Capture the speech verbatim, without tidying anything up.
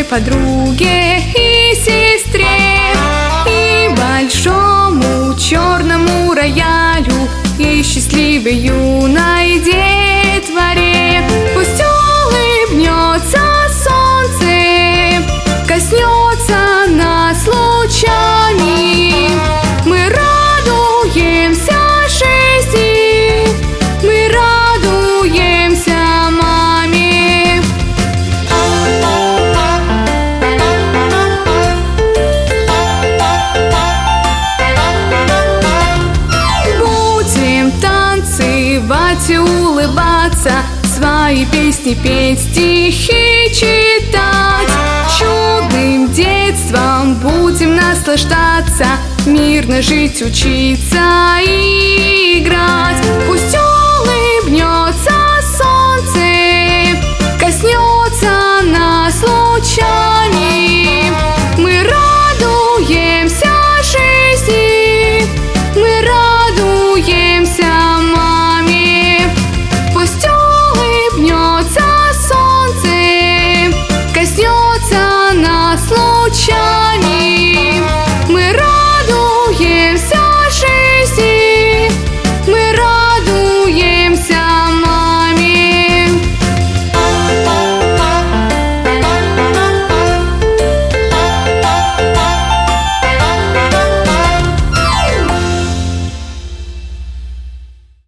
доброй подруге и сестре, и большому черному роялю, и счастливой юной детворе. Пусть улыбнется солнце, коснется нас лучами. Мы радуемся жизни, мы радуемся маме. Будем танцевать и улыбаться, свои песни петь, стихи читать. Чудным детством будем наслаждаться, мирно жить, учиться и играть. Пусть улыбнется